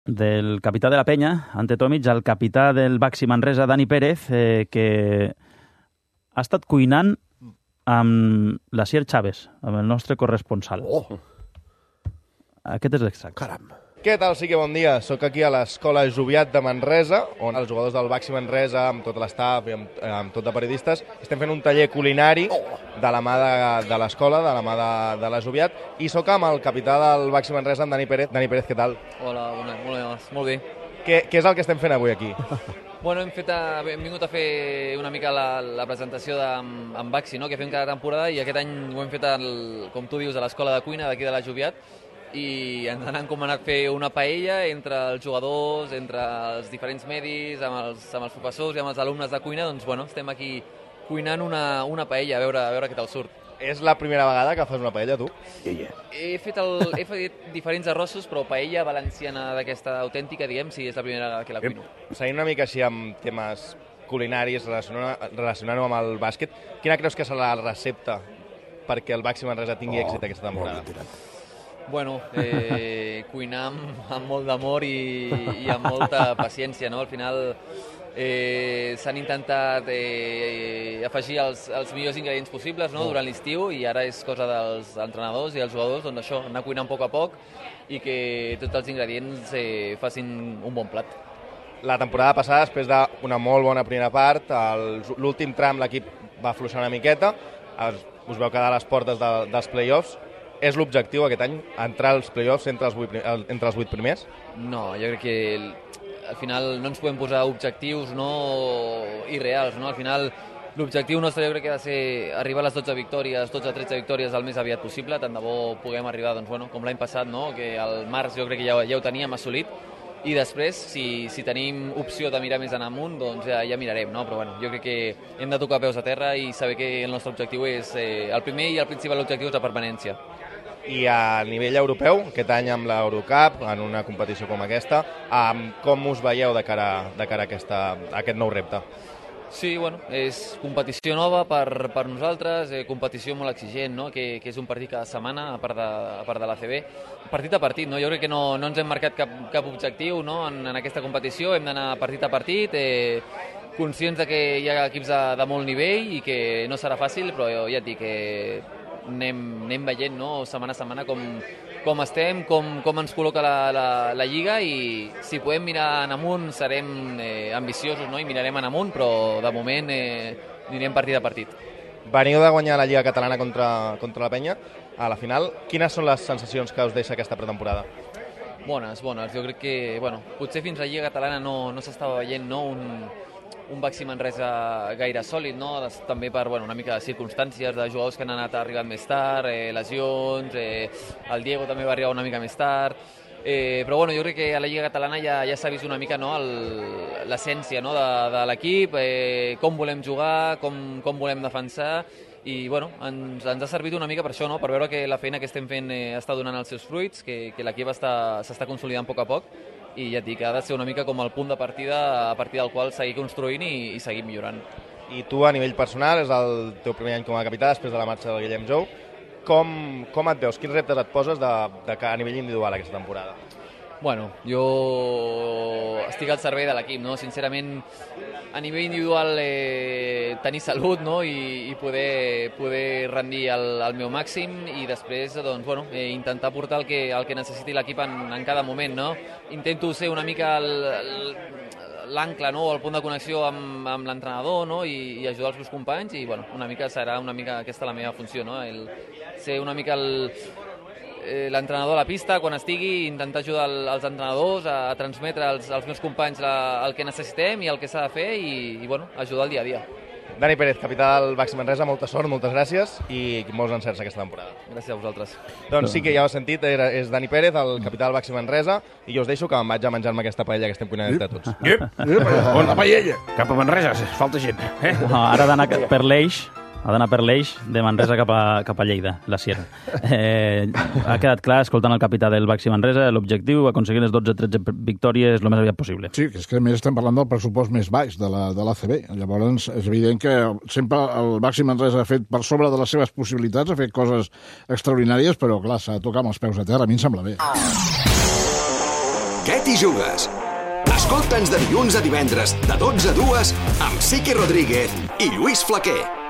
del capità de la penya, Ante Tomic, al capità del Baxi Manresa, Dani Pérez, que ha estat cuinant amb l'Asier Chávez, amb el nostre corresponsal. Aquest és l'extracte. Caram. Què tal? Sí que bon dia. Soc aquí a l'Escola Joviat de Manresa, on els jugadors del Baxi Manresa, amb tot l'estaf i amb tot de periodistes, estem fent un taller culinari de la mà de l'escola, de la mà de la Joviat, i soc amb el capità del Baxi Manresa, amb Dani Pérez. Dani Pérez, què tal? Hola, molt bé. Què és el que estem fent avui aquí? Bueno, hem vingut a fer una mica la presentació amb Baxi, no? Que fem cada temporada, i aquest any ho hem fet, com tu dius, a l'Escola de Cuina d'aquí de la Joviat, i ens han encomanat fer una paella entre els jugadors, entre els diferents medis, amb els professors i amb els alumnes de cuina. Doncs, bueno, estem aquí cuinant una paella, a veure què tal surt. És la primera vegada que fas una paella, tu? He fet diferents arrossos, però paella valenciana d'aquesta autèntica, diguem, sí, és la primera vegada que la cuino. Seguint una mica així amb temes culinaris, relacionant-ho amb el bàsquet, quina creus que serà la recepta perquè el Baxi Manresa tingui èxit aquesta temporada? Bueno, cuinar amb molt d'amor i amb molta paciència, no? Al final s'han intentat afegir els millors ingredients possibles, no? Durant l'estiu, i ara és cosa dels entrenadors i els jugadors, doncs això, anar cuinant a poc i que tots els ingredients facin un bon plat. La temporada passada, després d'una molt bona primera part, l'últim tram l'equip va afluixar una miqueta, us veu quedar a les portes dels play-offs. És l'objectiu aquest any, entrar als play-offs entre els 8 primers? No, jo crec que al final no ens podem posar objectius irreals, no? Al final l'objectiu nostre jo crec que ha de ser arribar a les 12 victòries, 12-13 victòries el més aviat possible, tant de bo puguem arribar, doncs, bueno, com l'any passat, no? Que al març jo crec que ja ho teníem assolit, i després, si tenim opció de mirar més en amunt, doncs ja mirarem, no? Però bueno, jo crec que hem de tocar peus a terra i saber que el nostre objectiu és, el primer i el principal objectiu és la permanència. I a nivell europeu, aquest any amb l'Eurocup, en una competició com aquesta, com us veieu de cara a aquest nou repte? Sí, bueno, és competició nova per nosaltres, competició molt exigent, no? Que és un partit cada setmana, a part de l'ACB. Partit a partit, no? Jo crec que no ens hem marcat cap objectiu, no? En aquesta competició, hem d'anar partit a partit, conscients que hi ha equips de molt nivell i que no serà fàcil, però ja et dic que anem veient, no? Setmana a setmana com estem, com ens col·loca la Lliga, i si podem mirar en amunt serem ambiciosos, no? I mirarem en amunt, però de moment anirem partit a partit. Veniu de guanyar la Lliga Catalana contra la Penya a la final. Quines són les sensacions que us deixa aquesta pretemporada? Bones. Jo crec que, potser fins a la Lliga Catalana no s'estava veient, no? Un Baxi Manresa gaire sòlid, no? També per una mica de circumstàncies de jugadors que han anat arribant més tard, lesions, el Diego també va arribar una mica més tard, però jo crec que a la Lliga Catalana ja s'ha vist una mica, no? L'essència, no? de l'equip, com volem jugar, com volem defensar, i ens ha servit una mica per això, no? Per veure que la feina que estem fent està donant els seus fruits, que l'equip s'està consolidant a poc, i ja et dic, ha de ser una mica com el punt de partida a partir del qual seguir construint i seguir millorant. I tu, a nivell personal, és el teu primer any com a capità després de la marxa del Guillem Jou. Com et veus? Quins reptes et poses a nivell individual aquesta temporada? Jo estic al servei de l'equip, no? Sincerament, a nivell individual tenir salut, no? I poder rendir al meu màxim, i després intentar portar el que necessiti l'equip en cada moment, no? Intento ser una mica l'ancle, no? El punt de connexió amb l'entrenador, no? I ajudar els meus companys, i una mica serà aquesta la meva funció, no? Ser una mica l'entrenador a la pista quan estigui, intentar ajudar els entrenadors a transmetre als meus companys el que necessitem i el que s'ha de fer, i ajudar el dia a dia. Dani Pérez, capità del Baxi Manresa, molta sort, moltes gràcies i molts encerts aquesta temporada. Gràcies a vosaltres. Doncs sí que ja ho heu sentit, és Dani Pérez, el capità del Baxi Manresa, i jo us deixo que me'n vaig a menjar-me aquesta paella que estem cuinant entre tots. On la paella? Cap a Manresa, falta gent. Ara ha d'anar per l'eix. Ha d'anar per l'eix de Manresa cap a Lleida, la Sierra. Ha quedat clar, escoltant el capità del Baxi Manresa, l'objectiu aconseguir les 12-13 victòries el més aviat possible. Sí, que és que a més estem parlant del pressupost més baix de l'ACB. Llavors és evident que sempre el Baxi Manresa ha fet per sobre de les seves possibilitats, ha fet coses extraordinàries, però clar, s'ha de tocar amb els peus a terra. A mi em sembla bé. Què t'hi jugues? Escolta'ns de dilluns a divendres, de 12 a 2, amb Siqui Rodríguez i Lluís Flaquer.